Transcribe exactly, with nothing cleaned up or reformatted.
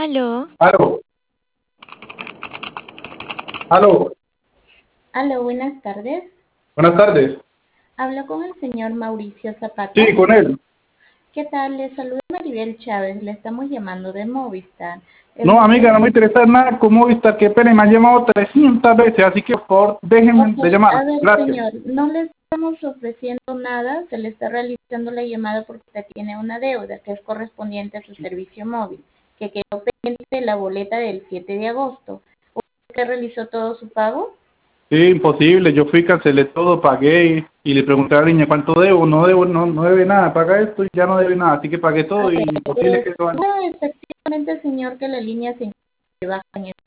Aló, Aló, aló, Aló, buenas tardes. buenas tardes. Hablo con el señor Mauricio Sí, Zapata. con él. ¿Qué tal? Le saluda Maribel Chávez. Le estamos llamando de Movistar. El No, motivo... amiga, no me interesa nada con Movistar, qué pena, me han llamado trescientas veces, así que por favor, déjenme Ok, de llamar. a ver, Gracias. señor, no le estamos ofreciendo nada. Se le está realizando la llamada porque usted tiene una deuda que es correspondiente a su servicio móvil, que quedó pendiente de la boleta del siete de agosto. ¿Usted realizó todo su pago? Sí, imposible, yo fui, cancelé todo, pagué y le pregunté a la niña cuánto debo, no debo, no, no debe nada, paga esto y ya no debe nada, así que pagué A todo y ver, imposible eh, que lo hagan. bueno, efectivamente, señor, que la línea se baja en